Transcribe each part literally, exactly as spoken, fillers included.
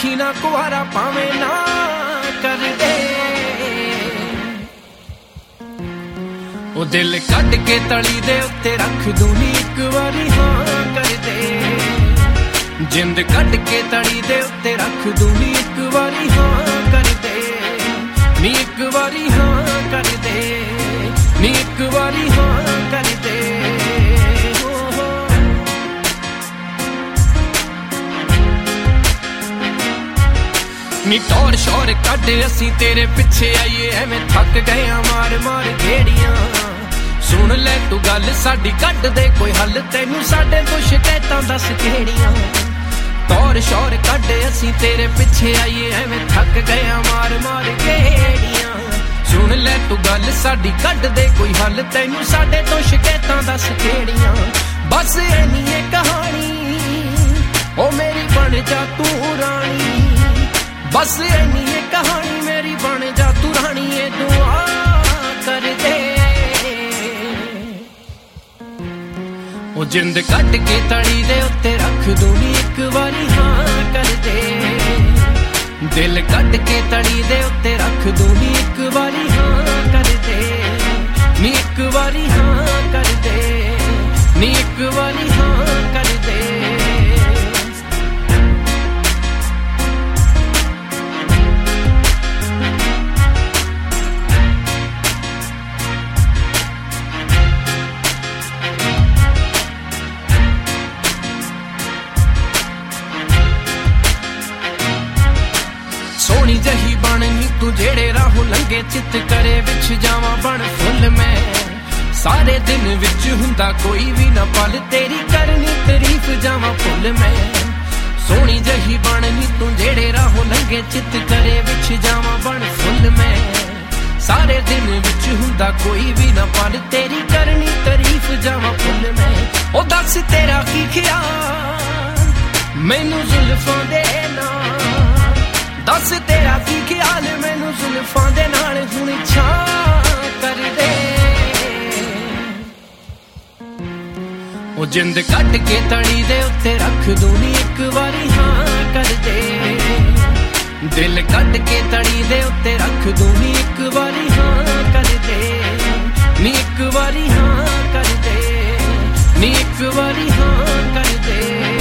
रखी ना कुआरा भावे ना कर दे। ओ दिल कट के तली दे उत्ते रख दूनी एक बारी हाँ कर दे। जिंद कट के तली दे उत्ते रख दूनी एक बारी हाँ कर दे। नी एक बारी हाँ कर दे, नी एक बारी हाँ कर दे। नी टौर शौर कट असी तेरे पिछे आईए एवें थक गए मार मार घेड़ियां। सुन ले तू गल साडी कट दे कोई हल तेनू साडे तो शिकायतां दस केड़ियां। टौर शौर कट असी तेरे पिछे आईए एवें थक गए मार मार घेड़ियां। सुन ले तू गल साडी कट दे कोई हल तेनू साडे तो शिकायतां दस केड़ियां। बस इन्नी है कहानी ओ मेरी बन जा तू रानी। बस इन्नी है कहानी मेरी बन जा तू रानी। ये दुआ कर दे ओ जिंद कट के तड़ी दे उत्ते रख दूनी एक बारी हाँ कर दे। दिल कट के तड़ी दे उत्ते रख दूनी एक बारी हाँ कर दे। नी एक बारी हाँ कर दे, नी एक बारी हाँ कर दे। सोनी जही बननी तू जेड़े राहों लंघे चित करे विच जावा बन फुल मैं। सारे दिन विच हुंदा कोई भी ना पल तेरी करनी तारीफ जावा फुल मैं। सोनी जही बननी तू जेड़े राहों लंघे चित करे विच जावा बन फुल मैं। सारे दिन विच हुंदा कोई भी ना पल तेरी करनी तारीफ जावा फुल मैं। ओ दस तेरा की ख्याल मैनू जुल्फां दे नाल। दस तेरा की ख्याल मैनू जुल्फां दे नाल हुण छां कर दे। ओ जिंद कट के तड़ी दे उत्ते रख दूनी एक बारी हाँ कर दे। दिल कट के तड़ी दे उत्ते रख दूनी एक बारी हाँ कर दे। नी एक बारी हाँ कर दे, नी एक बारी हाँ कर दे।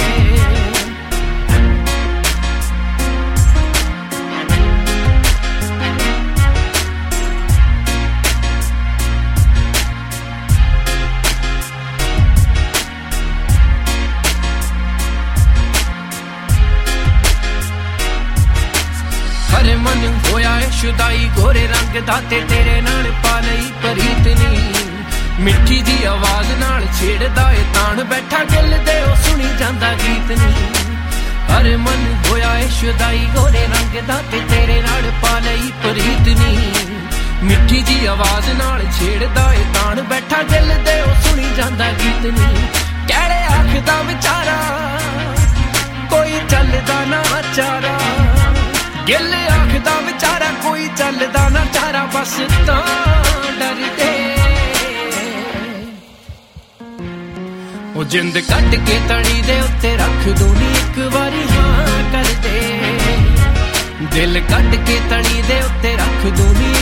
हर मन होया है शुदाई गोरे रंग दा ते तेरे नाल पा लई प्रीत नी। मिठी जी आवाज नाल छेड़दा ए तान बैठा दिल दे ओ सुनी जांदा गीत नी। हर मन होया है शुदाई गोरे रंग दा ते तेरे नाल पा लई प्रीत नी। मिठी जी आवाज नाल छेड़दा ए तान बैठा दिल दे ओ सुनी जांदा गीत नी। कहड़े आखदा विचारा कोई चलदा ना चारा। गिल आखदा बेचारा कोई चलदा ना चारा। बस तां डर दे ओ जिंद कट के तड़ी दे उत्ते रख दूनी एक बारी हाँ कर दे। दिल कट के तड़ी दे उत्ते रख दूनी